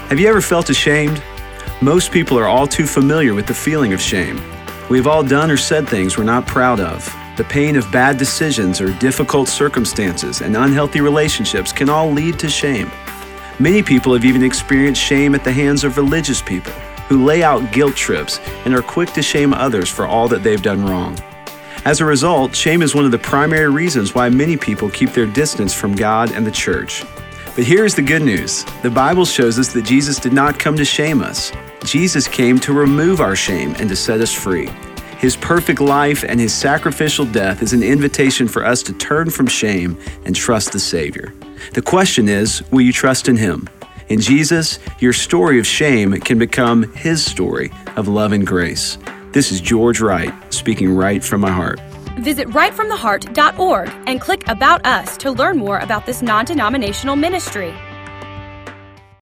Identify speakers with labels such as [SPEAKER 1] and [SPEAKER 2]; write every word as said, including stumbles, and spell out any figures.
[SPEAKER 1] Have you ever felt ashamed? Most people are all too familiar with the feeling of shame. We've all done or said things we're not proud of. The pain of bad decisions or difficult circumstances and unhealthy relationships can all lead to shame. Many people have even experienced shame at the hands of religious people who lay out guilt trips and are quick to shame others for all that they've done wrong. As a result, shame is one of the primary reasons why many people keep their distance from God and the church. But here's the good news. The Bible shows us that Jesus did not come to shame us. Jesus came to remove our shame and to set us free. His perfect life and his sacrificial death is an invitation for us to turn from shame and trust the Savior. The question is, will you trust in him? In Jesus, your story of shame can become his story of love and grace. This is George Wright, speaking right from my heart.
[SPEAKER 2] Visit right from the heart dot org and click About Us to learn more about this non-denominational ministry.